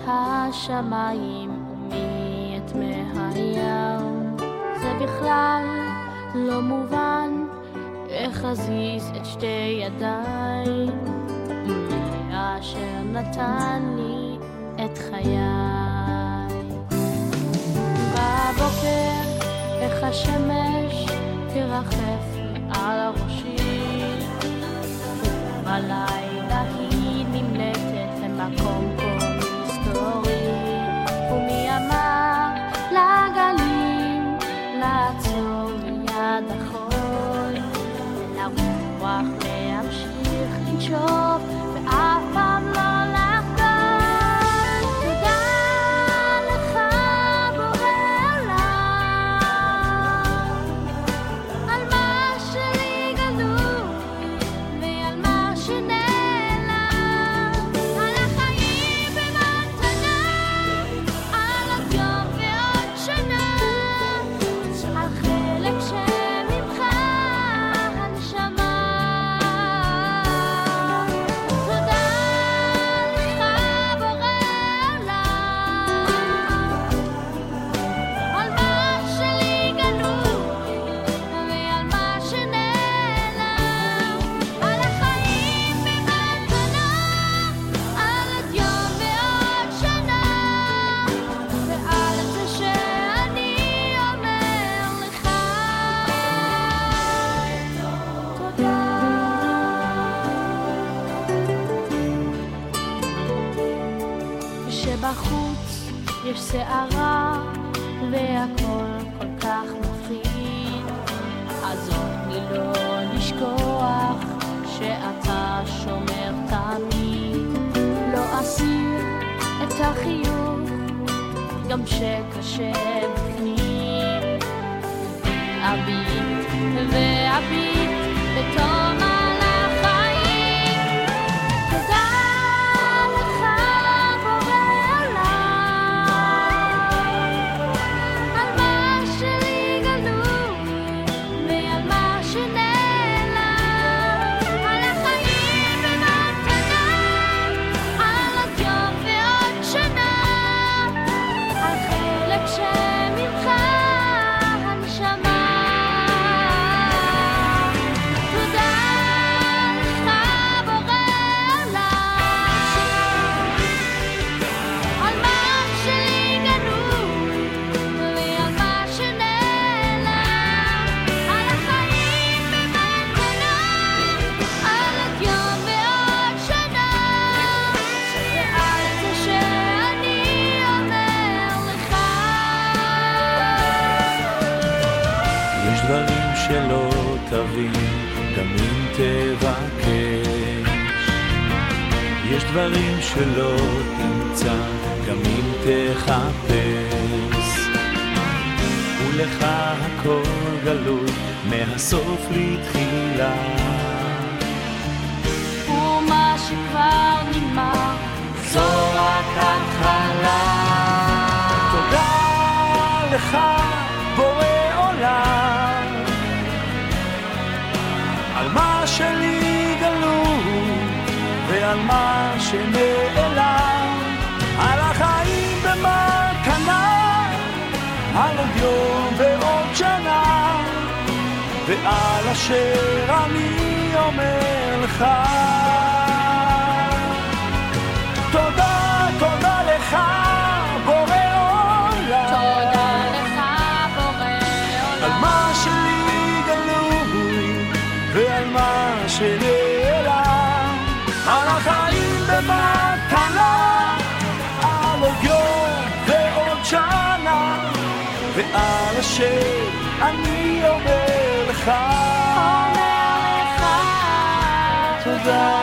השמיים ומי את מי הים. זה בכלל לא מובן איך אזיז את שתי ידיי, מי אשר נתן לי את חיי. בבוקר איך השמש תרחף מעל ראשי, ובלילה היא נמלטת למקום כה היסטורי. ומי אמר לגלים לעצור ליד החול, ולרוח להמשיך לנשוף ואף פעם לא לחדול. תודה לך בורא עולם על מה שלי גלוי ועל מה שנעלם, על החיים במתנה, על עוד יום ועוד שנה, על חלק שממך הנשמה. תודה לך בורא עולם על מה שלי גלוי ועל מה שנעלם, על החיים במתנה, על עוד יום ועוד שנה, ועל זה שאני אומר לך תודה. כשבחוץ יש סערה והכל כל כך מפחיד, אז אני לא לשכוח שאתה שומר תמיד. לא אסיר את החיוך גם שקשה בפנים, אביט ואביט בתום על החיים. תודה לך בורא עולם על מה שלי גלוי ועל מה שנעלם, על החיים במתנה, על עוד יום ועוד שנה, על חלק שממך הנשמה. תודה לך בורא עולם על מה שלי גלוי ועל מה שנעלם, על החיים במתנה, על עוד יום ועוד שנה, ועל זה שאני אומר לך. יש דברים שלא תבין גם אם תבקש, יש דברים שלא תמצא גם אם תחפש, ולך הכל גלוי מהסוף לתחילה, ומה שכבר נגמר זו רק התחלה. תודה לך בורא עולם על מה שלי גלוי ועל מה שנעלם, על החיים במתנה, על עוד יום ועוד שנה, ועל אשר אני אומר לך תודה. תודה לך בורא עולם, תודה לך בורא על עולם מה שלי גלוי ועל מה שנעלם, על החיים במתנה, על עוד יום ועוד שנה, ועל אשר אני אומר לך אומר לך תודה.